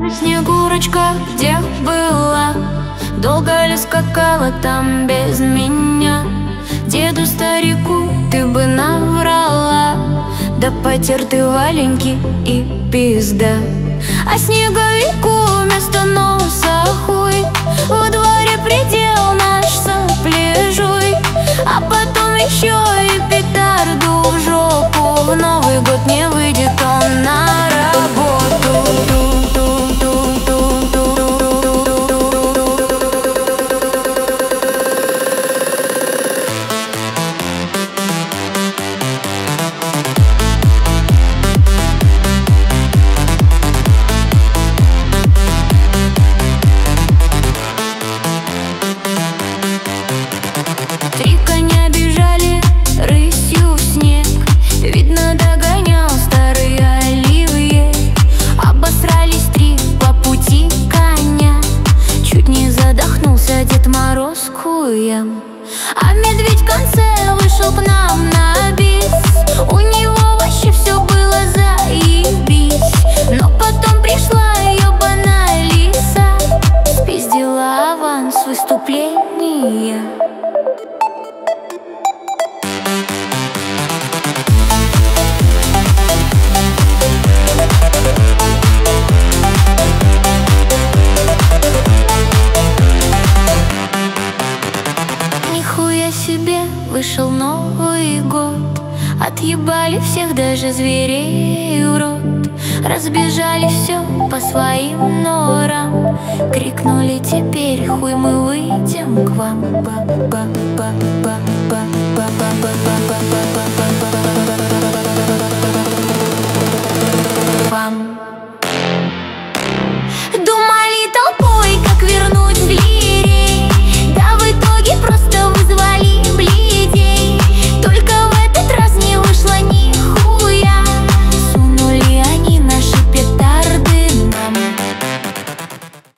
Снегурочка, где была? Долго ли скакала там без меня? Деду-старику ты бы наврала, да потер ты валенки и пизда. А снеговику вместо носа хуй, во дворе предел наш сопляжуй. А потом еще и петарду в жопу, в Новый год не выйдет он на работу. Три коня бежали рысью в снег, видно, догонял старый Оливье. Обосрались три по пути коня, чуть не задохнулся Дед Мороз куем. А медведь в конце вышел к нам на бис, у него вообще все было заебись. Но потом пришла ебаная лиса, спиздила аванс выступления. Нихуя себе, вышел Новый год, отъебали всех, даже зверей в рот. Разбежали все по своим норам, крикнули: теперь хуй мы выйдем к вам. Вам.